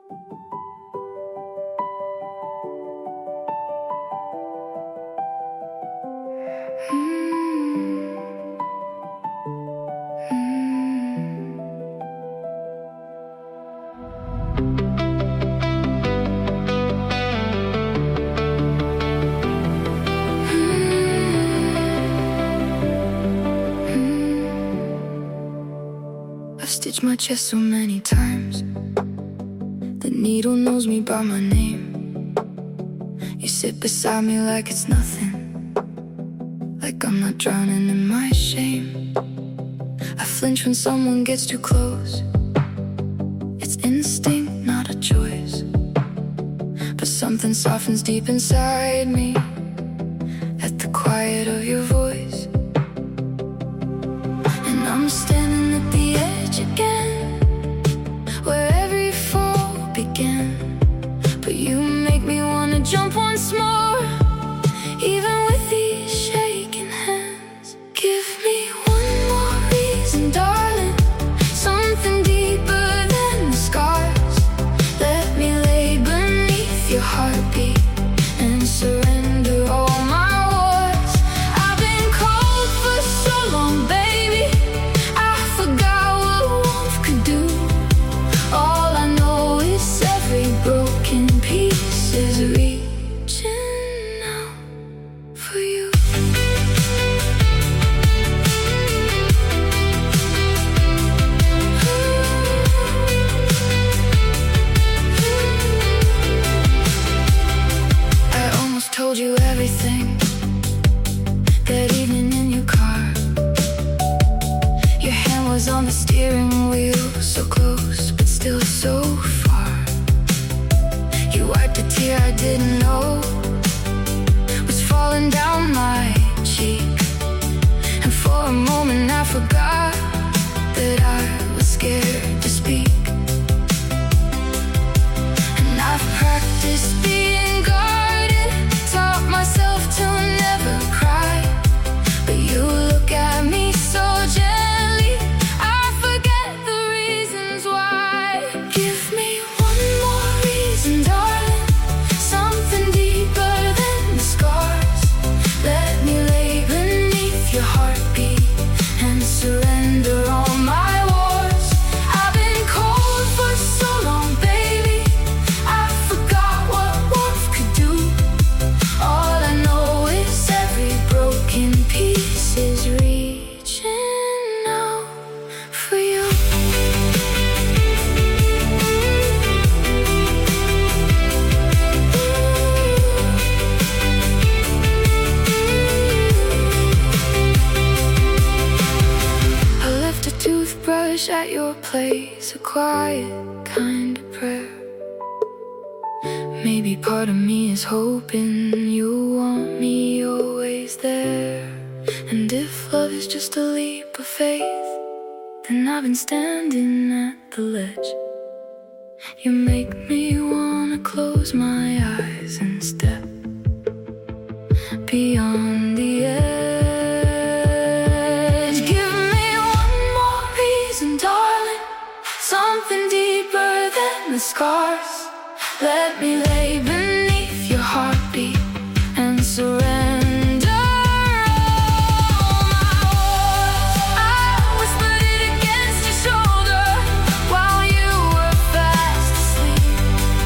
I've stitched my chest so many times. The needle knows me by my name. You sit beside me like it's nothing, like I'm not drowning in my shame. I flinch when someone gets too close. It's instinct, not a choice. But something softens deep inside me at the quiet of your voice. And I'm standing at the edge again, where every fall began. But you make me wanna jump once more, even with these shaking hands. Give me one more reason, darling, something deeper than the scars. Let me lay beneath your heartbeat and surrender all my wars. I've been cold for so long, baby, I forgot what warmth could do. All I know is every broken piece is reaching out for you. I almost told you everything that evening in your car. Your hand was on the steering wheel, so close but still so far. You wiped a tear I didn't know was falling down my cheek. And for a moment I forgot that I was scared to speak. And I've practiced being guarded, taught myself to never cry. But you look at me so gently, I forget the reasons why. Give me one more reason, darling, something deeper than the scars. Let me lay beneath your heartbeat and surrender all my wars. I've been cold for so long, baby, I forgot what warmth could do. All I know is every broken piece is reaching out for you. I left a toothbrush at your place, a quiet kind of prayer. Maybe part of me is hoping you'll want me always there. And if love is just a leap of faith, then I've been standing at the ledge. You make me wanna close my eyes and step beyond the edge. Give me one more reason, darling, something deeper than the scars. Let me lay beneath your heartbeat and surrender all my wars. I whispered it against your shoulder while you were fast asleep.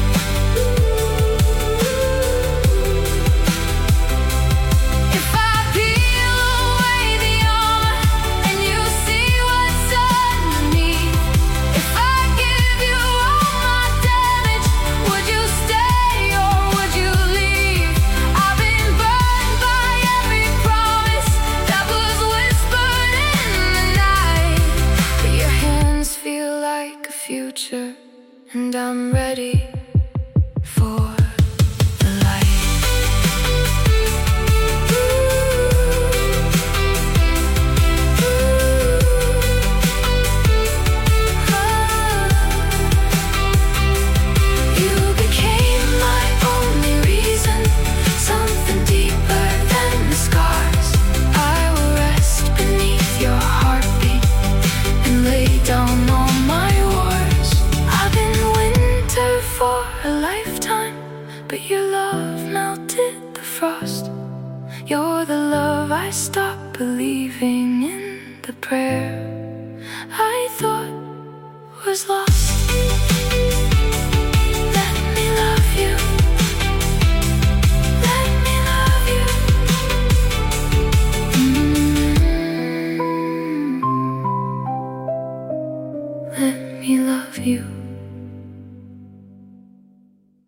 If I peel away the armor and you see what's underneath, if I give you all my damage, would you stay or would you leave? I've been burned by every promise that was whispered in the night. But your hands feel like a future, and I'm ready for the light. You became my only reason, something deeper than the scars. I will rest beneath your heartbeat and lay down all my wars. I've been winter for for a lifetime, but your love melted the frost. You're the love I stopped believing in, the prayer I thought was lost. Let me love you. Let me love you. Let me love you.